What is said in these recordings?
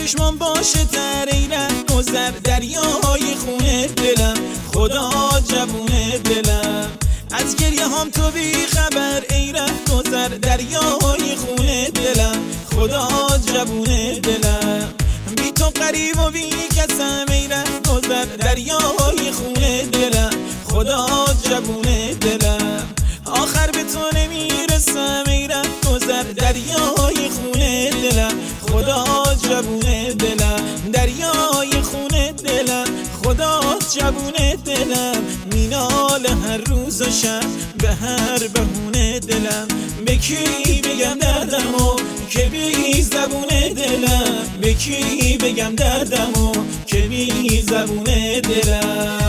چشمان باشه تر ای رهگذر دریای خونه دلم، خدا جوونه دلم. از گریه هم تو بی خبر ای رهگذر دریای خونه دلم، خدا جوونه دلم. بی تو غریب و بی کسم ای رهگذر دریای خونه دلم، خدا جوونه دلم. آخر به تو نمیرسم ای رهگذر دریای خونه دلم، خدا جوونه دلم. دریای خونه دلم، خدا جوونه دلم. مینال هر روز و شب به هر بهونه دلم. به کی بگم دردمو که بی زبونه دلم، به کی بگم دردمو که بی زبونه دلم.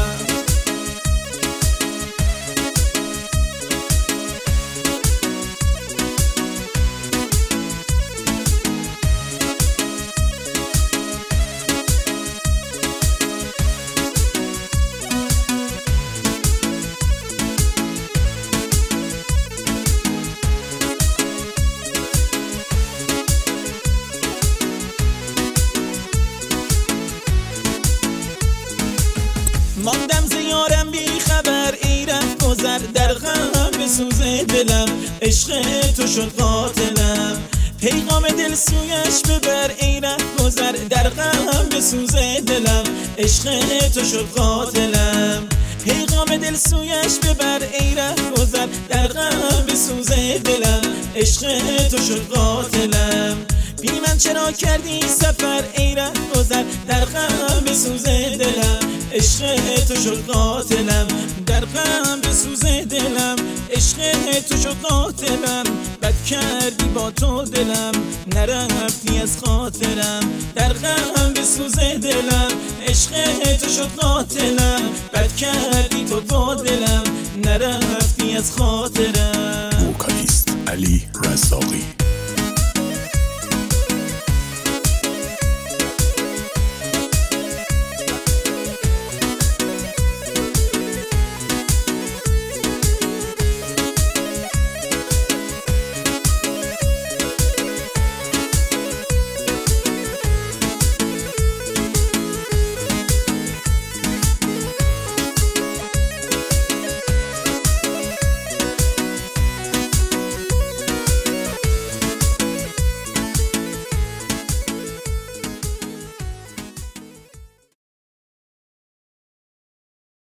ماندم زیارم بی خبر ای رهگذر در غم بسوزه دلم، عشق تو شد قاتلم. پیغام دل سویش ببر ای رهگذر در غم بسوزه دلم، عشق تو شد قاتلم. پیغام دل سویش ببر ای رهگذر در غم بسوزه دلم، عشق تو شد قاتلم. بی من چرا کردی سفر ای رهگذر در غم بسوزه دلم، عشق تو شد قاتلم. در غم بسوزه دلم، عشق تو شد قاتلم. بد کردی با تو دلم، نرفتی از خاطرم. در غم بسوزه دلم، عشق تو شد قاتلم. بد کردی تو با دلم، نرفتی از خاطرم. وکالیست علی رزاقی.